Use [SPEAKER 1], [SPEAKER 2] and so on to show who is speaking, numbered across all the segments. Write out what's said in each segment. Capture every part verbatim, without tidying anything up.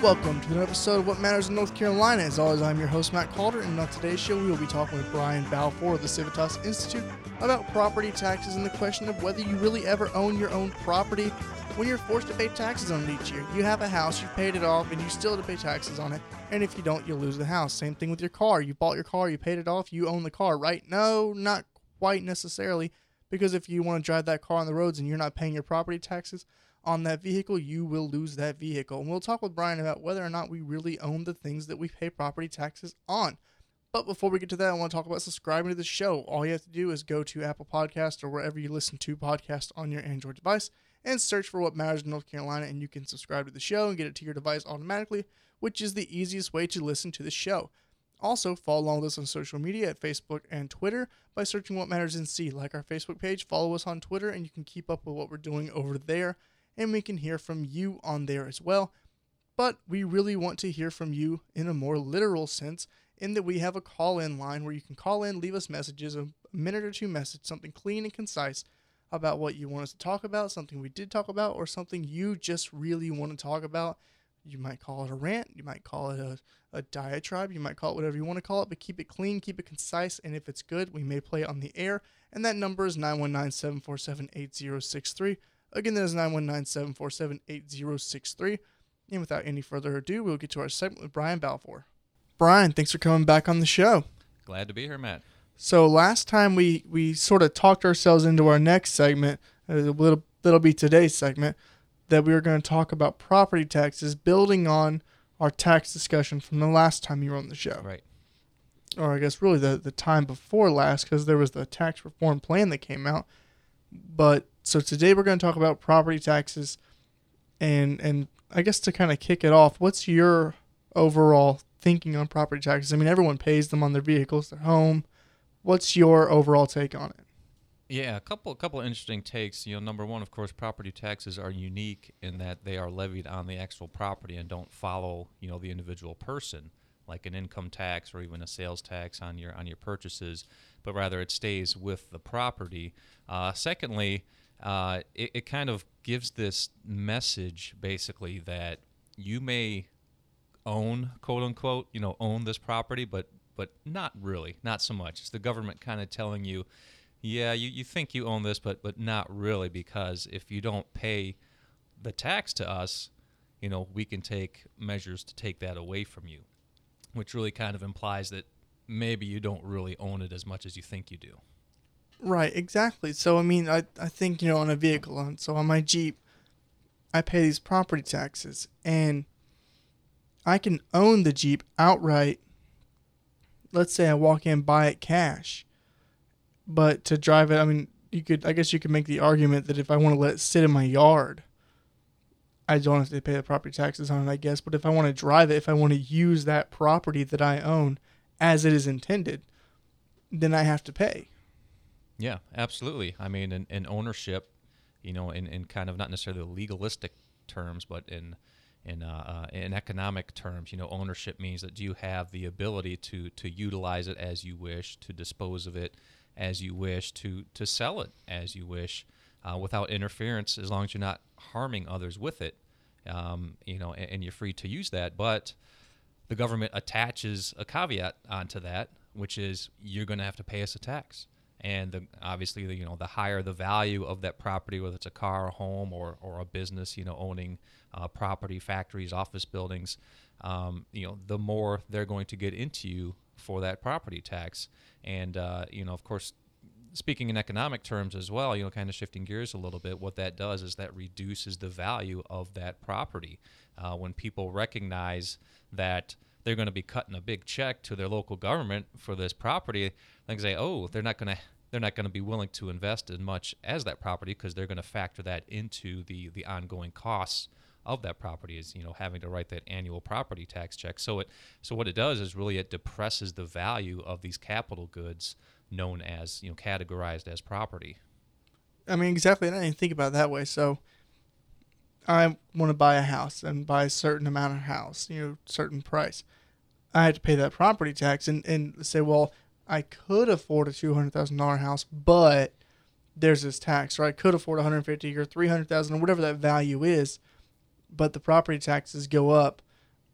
[SPEAKER 1] welcome to an episode of What Matters in North Carolina. As always, I'm your host, Matt Calder, and on today's show, we will be talking with Brian Balfour of the Civitas Institute about property taxes and the question of whether you really ever own your own property when you're forced to pay taxes on it each year. You have a house, you've paid it off, and you still have to pay taxes on it, and if you don't, you'll lose the house. Same thing with your car. You bought your car, you paid it off, you own the car, right? No, not quite necessarily, because if you want to drive that car on the roads and you're not paying your property taxes on that vehicle, you will lose that vehicle. And we'll talk with Brian about whether or not we really own the things that we pay property taxes on. But before we get to that, I want to talk about subscribing to the show. All you have to do is go to Apple Podcasts or wherever you listen to podcasts on your Android device and search for What Matters in North Carolina, and you can subscribe to the show and get it to your device automatically, which is the easiest way to listen to the show. Also, follow along with us on social media at Facebook and Twitter by searching What Matters N C. Like our Facebook page, follow us on Twitter, and you can keep up with what we're doing over there, and we can hear from you on there as well. But we really want to hear from you in a more literal sense, in that we have a call-in line where you can call in, leave us messages, a minute or two message, something clean and concise about what you want us to talk about, something we did talk about, or something you just really want to talk about. You might call it a rant, you might call it a, a diatribe, you might call it whatever you want to call it, but keep it clean, keep it concise, and if it's good, we may play it on the air. And that number is nine one nine, seven four seven, eight zero six three. Again, that is nine one nine, seven four seven, eight zero six three. And without any further ado, we'll get to our segment with Brian Balfour. Brian, thanks for coming back on the show.
[SPEAKER 2] Glad to be here, Matt.
[SPEAKER 1] So last time we, we sort of talked ourselves into our next segment, a little, that'll be today's segment, that we were going to talk about property taxes, building on our tax discussion from the last time you were on the show.
[SPEAKER 2] Right.
[SPEAKER 1] Or I guess really the, the time before last, because there was the tax reform plan that came out. But so today we're going to talk about property taxes, and and I guess to kind of kick it off, what's your overall thinking on property taxes? I mean, everyone pays them on their vehicles, their home. What's your overall take on it?
[SPEAKER 2] Yeah, a couple, a couple of interesting takes. You know, number one, of course, property taxes are unique in that they are levied on the actual property and don't follow, you know, the individual person, like an income tax or even a sales tax on your on your purchases, but rather it stays with the property. Uh, secondly, uh, it, it kind of gives this message basically that you may own, quote unquote, you know, own this property, but but not really, not so much. It's the government kind of telling you, yeah, you, you think you own this, but but not really, because if you don't pay the tax to us, you know, we can take measures to take that away from you, which really kind of implies that maybe you don't really own it as much as you think you do.
[SPEAKER 1] Right, exactly. So, I mean, I, I think, you know, on a vehicle, on, so on my Jeep, I pay these property taxes, and I can own the Jeep outright. Let's say I walk in and buy it cash. But to drive it, I mean, you could, I guess you could make the argument that if I want to let it sit in my yard, I don't have to pay the property taxes on it, I guess. But if I want to drive it, if I want to use that property that I own as it is intended, then I have to pay.
[SPEAKER 2] Yeah, absolutely. I mean, in, in ownership, you know, in, in kind of not necessarily legalistic terms, but in in uh, uh, in economic terms, you know, ownership means that you have the ability to to utilize it as you wish, to dispose of it as you wish, to to sell it as you wish, uh, without interference, as long as you're not harming others with it, um, you know, and, and you're free to use that. But the government attaches a caveat onto that, which is you're going to have to pay us a tax. And the, obviously, the, you know, the higher the value of that property, whether it's a car, a home, or or a business, you know, owning uh, property, factories, office buildings, um, you know, the more they're going to get into you for that property tax. And uh, you know, of course, speaking in economic terms as well, you know, kind of shifting gears a little bit, what that does is that reduces the value of that property. Uh, when people recognize that they're going to be cutting a big check to their local government for this property, they can say, oh, they're not going to they're not going to be willing to invest as much as that property, because they're going to factor that into the the ongoing costs of that property, is, you know, having to write that annual property tax check. So it so what it does is really it depresses the value of these capital goods known as, you know, categorized as property.
[SPEAKER 1] I mean, exactly. I didn't think about it that way. So I want to buy a house and buy a certain amount of house, you know, certain price. I had to pay that property tax and, and say, well, I could afford a two hundred thousand dollars house, but there's this tax, or I could afford one hundred fifty thousand dollars or three hundred thousand dollars or whatever that value is, but the property taxes go up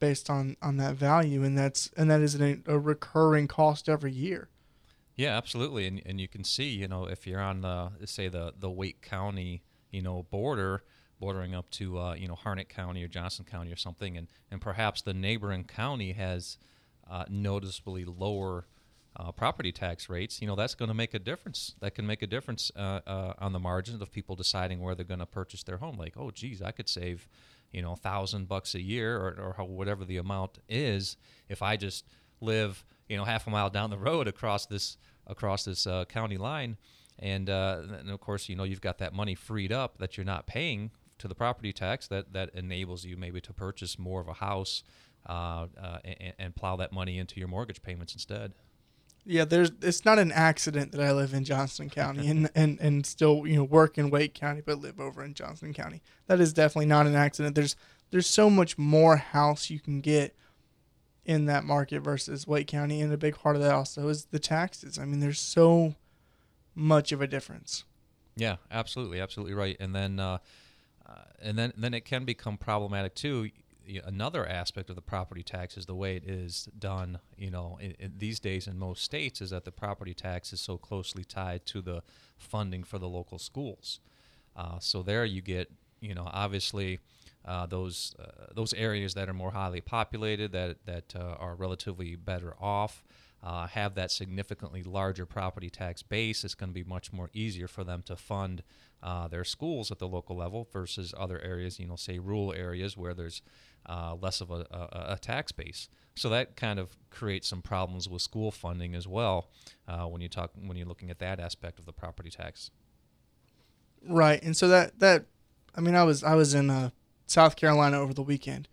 [SPEAKER 1] based on, on that value, and that's and that is a, a recurring cost every year.
[SPEAKER 2] Yeah, absolutely, and and you can see, you know, if you're on the say the the Wake County, you know, border, bordering up to uh, you know Harnett County or Johnson County or something, and and perhaps the neighboring county has uh, noticeably lower uh, property tax rates. You know, that's going to make a difference. That can make a difference uh, uh, on the margins of people deciding where they're going to purchase their home. Like, oh, geez, I could save, you know, a thousand bucks a year, or or how, whatever the amount is, if I just live, you know, half a mile down the road across this across this uh, county line, and uh, and of course, you know, you've got that money freed up that you're not paying to the property tax. That that enables you maybe to purchase more of a house uh, uh, and, and plow that money into your mortgage payments instead.
[SPEAKER 1] Yeah, there's it's not an accident that I live in Johnston County and, and, and still, you know, work in Wake County but live over in Johnston County. That is definitely not an accident. There's there's so much more house you can get in that market versus Wake County, and a big part of that also is the taxes. I mean, there's so much of a difference.
[SPEAKER 2] Yeah, absolutely, absolutely right. And then uh, uh, and then then it can become problematic too. Another aspect of the property tax is the way it is done, you know, in, in these days in most states, is that the property tax is so closely tied to the funding for the local schools. Uh, so there you get, you know, obviously uh, those uh, those areas that are more highly populated, that that uh, are relatively better off, uh, have that significantly larger property tax base. It's going to be much more easier for them to fund uh, their schools at the local level versus other areas, you know, say rural areas where there's uh, less of a, a, a tax base. So that kind of creates some problems with school funding as well uh, when you talk when you're looking at that aspect of the property tax.
[SPEAKER 1] Right, and so that that, I mean, I was I was in uh, South Carolina over the weekend,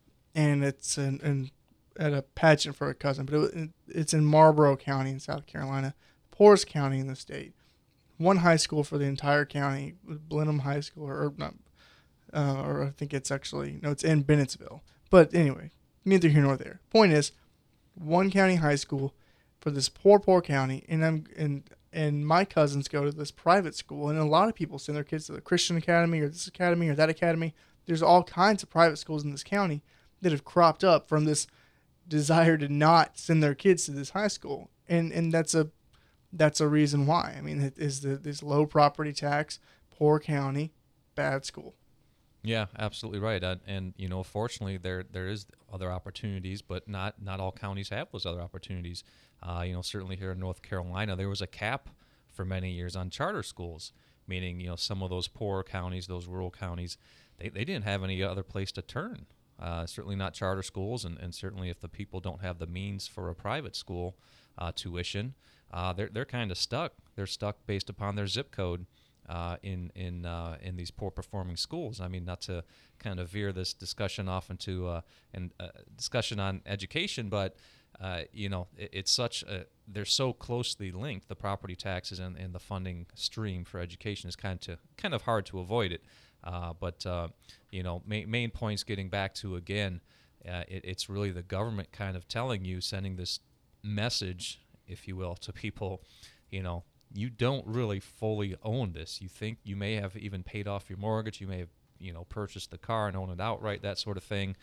[SPEAKER 1] and it's in, in at a pageant for a cousin, but it, it's in Marlboro County in South Carolina, poorest county in the state. One high school for the entire county, Blenheim High School, or, or not, uh, or I think it's actually no, it's in Bennettsville. But anyway, neither here nor there. Point is, one county high school for this poor, poor county, and I'm and and my cousins go to this private school, and a lot of people send their kids to the Christian Academy or this academy or that academy. There's all kinds of private schools in this county that have cropped up from this desire to not send their kids to this high school, and and that's a that's a reason why. I mean, it is the this low property tax, poor county, bad school.
[SPEAKER 2] Yeah, absolutely right. Uh, and you know, fortunately, there there is other opportunities, but not not all counties have those other opportunities. Uh, you know, certainly here in North Carolina, there was a cap for many years on charter schools, meaning, you know, some of those poor counties, those rural counties, they, they didn't have any other place to turn. Uh, certainly not charter schools, and, and certainly if the people don't have the means for a private school uh, tuition, uh, they're they're kind of stuck. They're stuck based upon their zip code uh, in in uh, in these poor performing schools. I mean, not to kind of veer this discussion off into uh, an uh, discussion on education, but uh, you know, it, it's such a they're so closely linked. The property taxes and, and the funding stream for education is kind of to, kind of hard to avoid it. Uh, but, uh, you know, main, main points getting back to, again, uh, it, it's really the government kind of telling you, sending this message, if you will, to people, you know, you don't really fully own this. You think you may have even paid off your mortgage. You may have, you know, purchased the car and own it outright, that sort of thing.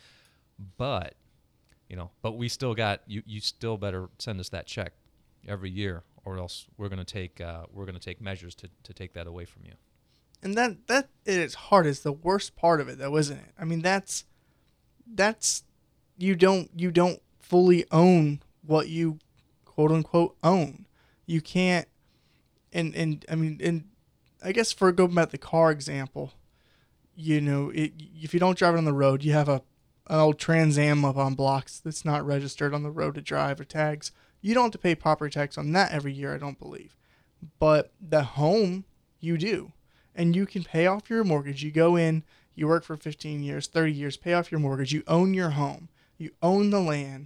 [SPEAKER 2] But, you know, but we still got, you, you still better send us that check every year, or else we're going to take, uh, we're going to take measures to, to take that away from you.
[SPEAKER 1] And that that at its heart is the worst part of it, though, isn't it? I mean, that's that's you don't you don't fully own what you quote unquote own. You can't, and and I mean, and I guess for going back to the car example, you know, it, if you don't drive it on the road, you have a an old Trans Am up on blocks that's not registered on the road to drive or tags. You don't have to pay property tax on that every year, I don't believe. But the home, you do. And you can pay off your mortgage. You go in, you work for fifteen years, thirty years, pay off your mortgage. You own your home. You own the land.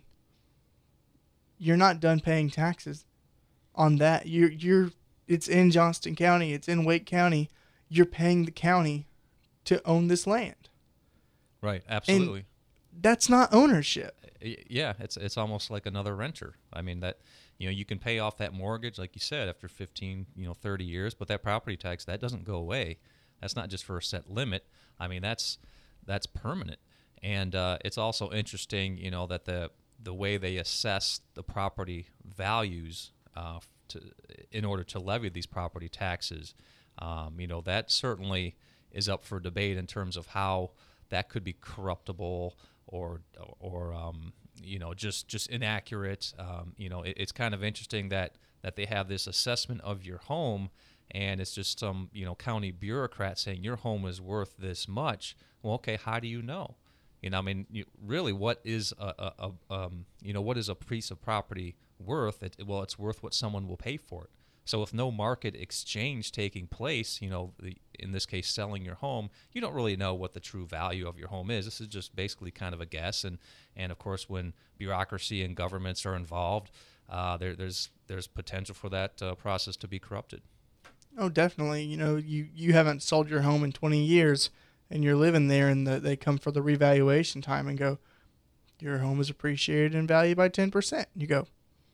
[SPEAKER 1] You're not done paying taxes on that. You're, you're, it's in Johnston County. It's in Wake County. You're paying the county to own this land.
[SPEAKER 2] Right, absolutely.
[SPEAKER 1] And that's not ownership.
[SPEAKER 2] Yeah, it's it's almost like another renter. I mean, that, you know, you can pay off that mortgage, like you said, after fifteen, you know, thirty years, but that property tax, that doesn't go away. That's not just for a set limit. I mean, that's that's permanent. And uh, it's also interesting, you know, that the the way they assess the property values uh, to, in order to levy these property taxes, um, you know, that certainly is up for debate in terms of how that could be corruptible or or um, you know, just just inaccurate. Um, you know, it, it's kind of interesting that that they have this assessment of your home, and it's just some, you know, county bureaucrat saying your home is worth this much. Well, okay, how do you know? You know, I mean, you, really, what is a, a, a um, you know, what is a piece of property worth? It, well, it's worth what someone will pay for it. So with no market exchange taking place, you know, the, in this case, selling your home, you don't really know what the true value of your home is. This is just basically kind of a guess. And, and of course, when bureaucracy and governments are involved, uh, there, there's there's potential for that uh, process to be corrupted.
[SPEAKER 1] Oh, definitely. You know, you, you haven't sold your home in twenty years, and you're living there, and the, they come for the revaluation time and go, your home is appreciated in value by ten percent. You go,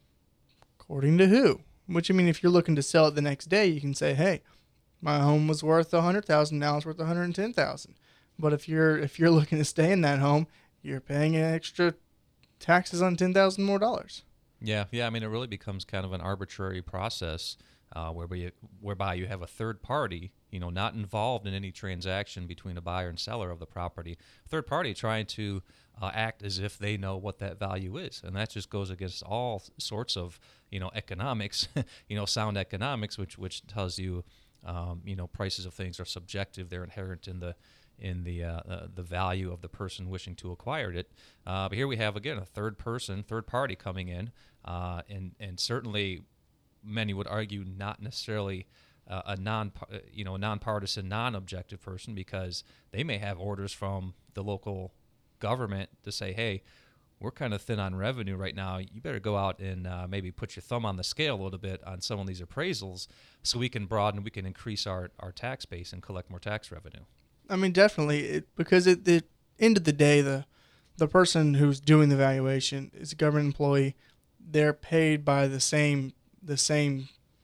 [SPEAKER 1] according to who? Which, I mean, if you're looking to sell it the next day, you can say, hey, my home was worth one hundred thousand dollars, now it's worth one hundred ten thousand dollars. But if you're if you're looking to stay in that home, you're paying an extra taxes on ten thousand dollars more dollars.
[SPEAKER 2] Yeah, yeah. I mean, it really becomes kind of an arbitrary process uh, whereby you, whereby you have a third party, you know, not involved in any transaction between a buyer and seller of the property. Third party trying to uh, act as if they know what that value is, and that just goes against all sorts of, you know, economics, you know, sound economics, which which tells you, um, you know, prices of things are subjective. They're inherent in the in the uh, uh, the value of the person wishing to acquire it. Uh, but here we have again a third person, third party coming in, uh, and and certainly many would argue not necessarily uh, a non you know a nonpartisan, non-objective person, because they may have orders from the local government to say, hey, we're kind of thin on revenue right now. You better go out and uh, maybe put your thumb on the scale a little bit on some of these appraisals, so we can broaden, we can increase our, our tax base and collect more tax revenue.
[SPEAKER 1] I mean, definitely, it, because at the end of the day, the the person who's doing the valuation is a government employee. They're paid by the same the same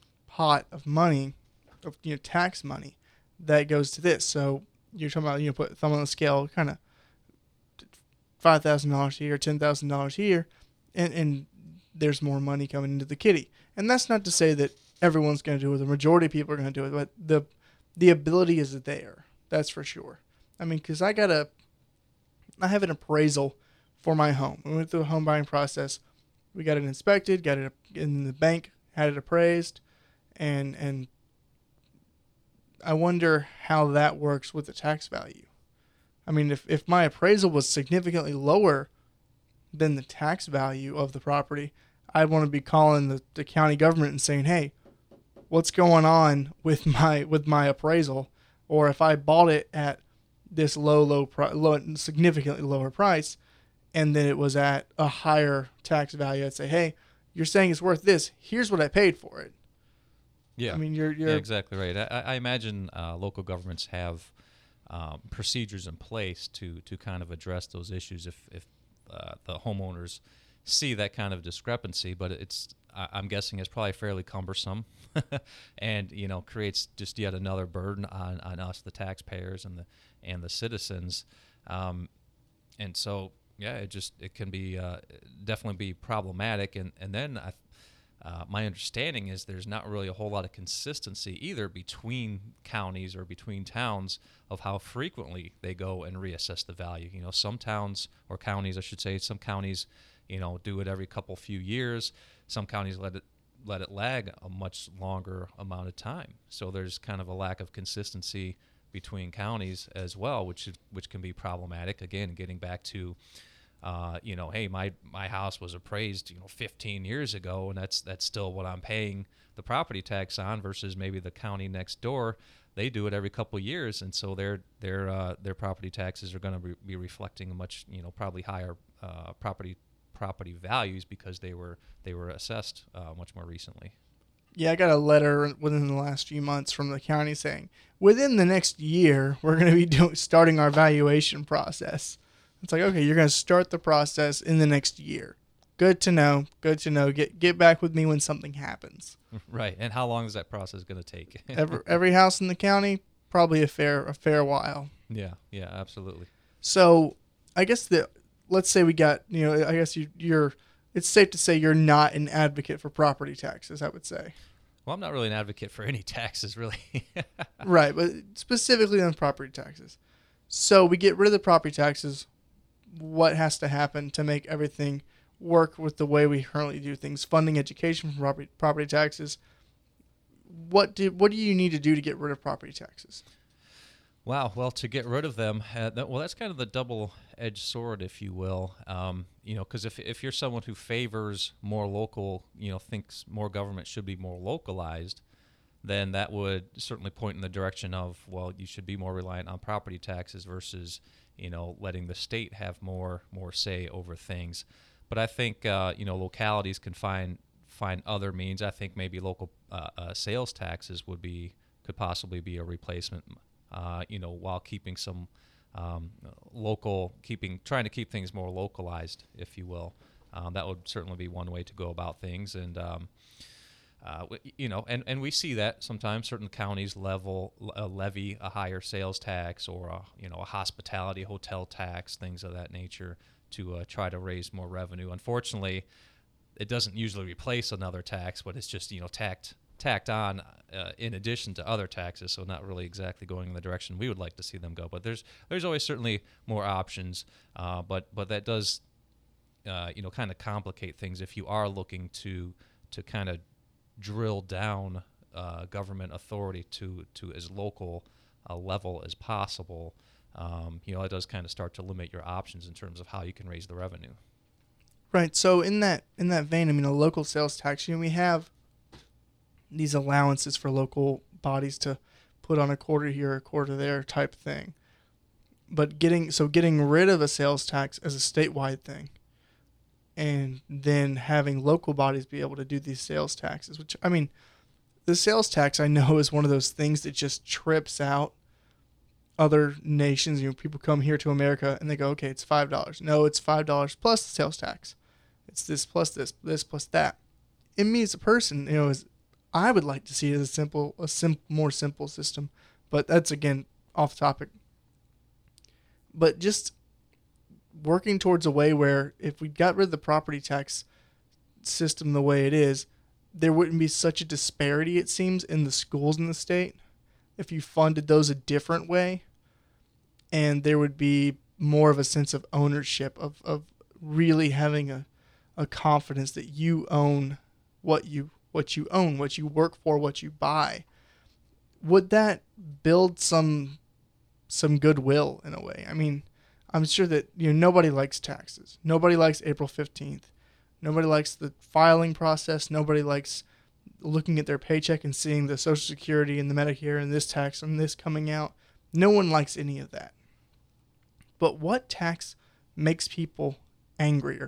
[SPEAKER 1] pot of money, of you know tax money, that goes to this. So you're talking about you know put thumb on the scale, kind of five thousand dollars here, ten thousand dollars here, and and there's more money coming into the kitty. And that's not to say that everyone's going to do it. The majority of people are going to do it, but the the ability is there. That's for sure. I mean, because I got a, I have an appraisal for my home. We went through a home buying process. We got it inspected, got it in the bank, had it appraised, and and I wonder how that works with the tax value. I mean, if, if my appraisal was significantly lower than the tax value of the property, I'd want to be calling the, the county government and saying, hey, what's going on with my with my appraisal? Or if I bought it at this low, low, low, significantly lower price, and then it was at a higher tax value, I'd say, hey, you're saying it's worth this. Here's what I paid for it.
[SPEAKER 2] Yeah,
[SPEAKER 1] I mean, you're, you're
[SPEAKER 2] yeah, exactly right. I, I imagine uh, local governments have um, procedures in place to to kind of address those issues if if uh, the homeowners see that kind of discrepancy. But it's I'm guessing it's probably fairly cumbersome, and you know creates just yet another burden on, on us, the taxpayers and the and the citizens, um, and so yeah, it just it can be uh, definitely be problematic. And and then I, uh, my understanding is there's not really a whole lot of consistency either between counties or between towns of how frequently they go and reassess the value. You know, some towns or counties, I should say, some counties, you know, do it every couple few years. Some counties let it let it lag a much longer amount of time. So there's kind of a lack of consistency between counties as well, which is, which can be problematic. Again, getting back to, uh, you know, hey, my my house was appraised, you know, fifteen years ago, and that's that's still what I'm paying the property tax on, versus maybe the county next door. They do it every couple of years, and so their their uh, their property taxes are going to re- be reflecting a much, you know, probably higher uh, property. property values because they were they were assessed uh, much more recently.
[SPEAKER 1] Yeah, I got a letter within the last few months from the county saying, within the next year, we're going to be doing, starting our valuation process. It's like, okay, you're going to start the process in the next year. Good to know. Good to know. Get get back with me when something happens.
[SPEAKER 2] Right. And how long is that process going to take?
[SPEAKER 1] every, every house in the county, probably a fair a fair while.
[SPEAKER 2] Yeah. Yeah. Absolutely.
[SPEAKER 1] So I guess the let's say we got, you know, I guess you, you're, it's safe to say you're not an advocate for property taxes, I would say.
[SPEAKER 2] Well, I'm not really an advocate for any taxes, really.
[SPEAKER 1] Right, but specifically on property taxes. So we get rid of the property taxes. What has to happen to make everything work with the way we currently do things? Funding education from property, property taxes. What do what do you need to do to get rid of property taxes?
[SPEAKER 2] Wow. Well, to get rid of them, uh, that, well, that's kind of the double-edged sword, if you will. Um, you know, because if if you're someone who favors more local, you know, thinks more government should be more localized, then that would certainly point in the direction of, well, you should be more reliant on property taxes versus, you know, letting the state have more more say over things. But I think uh, you know, localities can find find other means. I think maybe local uh, uh, sales taxes would be could possibly be a replacement. Uh, you know, while keeping some um, local, keeping trying to keep things more localized, if you will. Um, that would certainly be one way to go about things. And um, uh, you know, and, and we see that sometimes certain counties level uh, levy a higher sales tax or a, you know, a hospitality hotel tax, things of that nature, to uh, try to raise more revenue. Unfortunately, it doesn't usually replace another tax, but it's just, you know, tacked tacked on uh, in addition to other taxes, so not really exactly going in the direction we would like to see them go. But there's there's always certainly more options, uh, but but that does uh, you know, kind of complicate things if you are looking to to kind of drill down uh, government authority to to as local a level as possible. Um, you know, it does kind of start to limit your options in terms of how you can raise the revenue.
[SPEAKER 1] Right. So in that in that vein, I mean, a local sales tax. You know, we have these allowances for local bodies to put on a quarter here, a quarter there type thing. But getting so getting rid of a sales tax as a statewide thing, and then having local bodies be able to do these sales taxes, which, I mean, the sales tax, I know, is one of those things that just trips out other nations. You know, people come here to America and they go, okay, it's five dollars. No, it's five dollars plus the sales tax. It's this plus this, this plus that. In me as a person, you know, is I would like to see it as a simple, a sim- more simple system, but that's, again, off topic. But just working towards a way where if we got rid of the property tax system the way it is, there wouldn't be such a disparity, it seems, in the schools in the state if you funded those a different way, and there would be more of a sense of ownership, of, of really having a, a confidence that you own what you what you own, what you work for, what you buy. Would that build some some goodwill in a way? I mean, I'm sure that, you know, nobody likes taxes. Nobody likes April fifteenth. Nobody likes the filing process. Nobody likes looking at their paycheck and seeing the Social Security and the Medicare and this tax and this coming out. No one likes any of that. But what tax makes people angrier?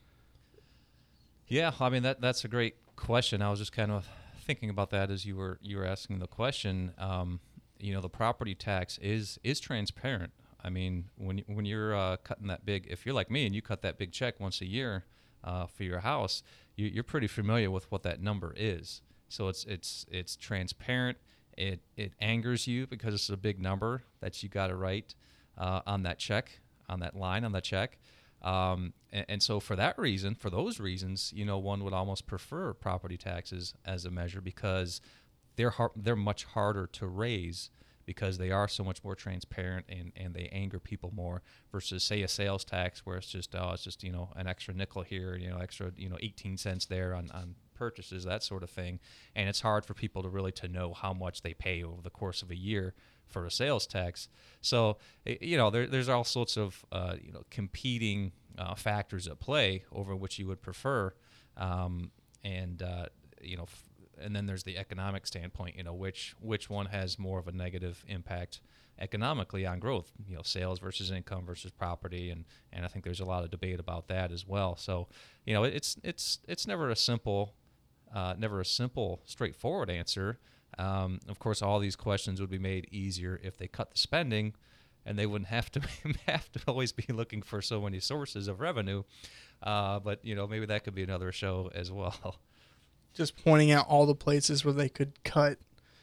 [SPEAKER 2] Yeah, I mean, that that's a great question. I was just kind of thinking about that as you were you were asking the question. Um, you know, the property tax is is transparent. I mean, when when you're uh, cutting that big, if you're like me and you cut that big check once a year uh, for your house, you, you're pretty familiar with what that number is. So it's it's it's transparent. It it angers you because it's a big number that you got to write uh, on that check, on that line on the check. Um, and, and so for that reason, for those reasons, you know, one would almost prefer property taxes as a measure because they're har- they're much harder to raise because they are so much more transparent and, and they anger people more versus, say, a sales tax where it's just, oh, it's just, you know, an extra nickel here, you know, extra, you know, eighteen cents there on, on purchases, that sort of thing. And it's hard for people to really to know how much they pay over the course of a year for a sales tax. So, you know, there, there's all sorts of, uh, you know, competing uh, factors at play over which you would prefer. Um, and, uh, you know, f- and then there's the economic standpoint, you know, which which one has more of a negative impact economically on growth, you know, sales versus income versus property. And, and I think there's a lot of debate about that as well. So, you know, it's it's it's never a simple, uh, never a simple, straightforward answer. Um, of course, all these questions would be made easier if they cut the spending, and they wouldn't have to have to always be looking for so many sources of revenue. Uh, but you know, maybe that could be another show as well.
[SPEAKER 1] Just pointing out all the places where they could cut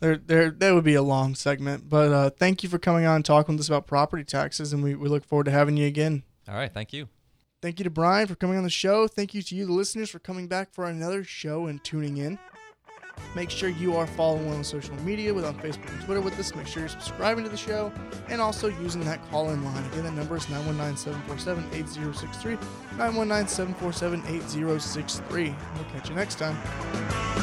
[SPEAKER 1] There, there, that would be a long segment. But uh, thank you for coming on and talking with us about property taxes, and we, we look forward to having you again.
[SPEAKER 2] All right. Thank you.
[SPEAKER 1] Thank you to Brian for coming on the show. Thank you to you, the listeners, for coming back for another show and tuning in. Make sure you are following on social media with on Facebook and Twitter with us. Make sure you're subscribing to the show and also using that call-in line. Again, that number is nine one nine, seven four seven, eight zero six three, nine one nine, seven four seven, eight zero six three. We'll catch you next time.